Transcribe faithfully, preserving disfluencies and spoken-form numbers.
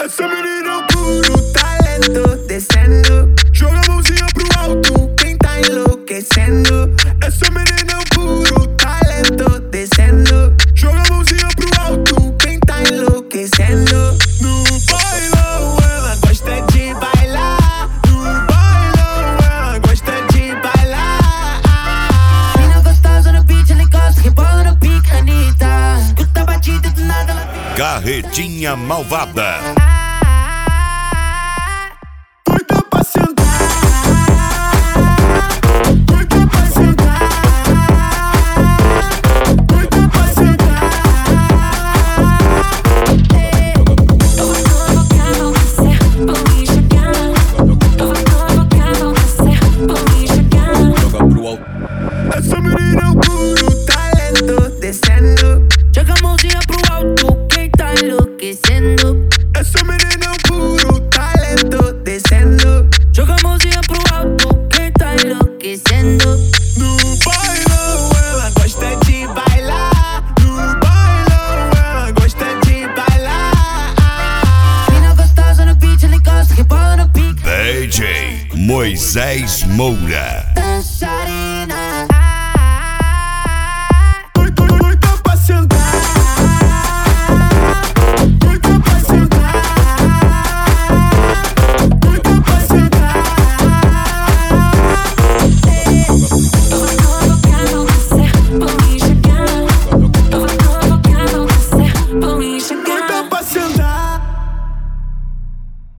Essa menina é o puro talento, descendo. Joga a mãozinha pro alto, quem tá enlouquecendo. Essa menina é o puro talento, descendo. Joga a mãozinha pro alto, quem tá enlouquecendo. No bailão ela gosta de bailar. No bailão ela gosta de bailar. Mina gostosa no beat, ela encosta, rebola no pique, Anitta. Escuta a batida e do nada ela fica. Carretinha Malvada. Doida pra sentar, doida pra sentar, doida pra sentar. Eu vou provocar você, vou me enxergar. Eu vou provocar você, vou me enxergar. Joga pro alto. Essa menina é o puro talento, descendo. Joga a mãozinha pro alto, quem tá enlouquecendo. Essa menina é o puro talento, descendo. Joga a mãozinha pro alto, quem tá enlouquecendo. No bailão ela gosta de bailar. No bailão ela gosta de bailar. Mina gostosa no beat, ela encosta, rebola no pique. D J Moisés Moura. Dançar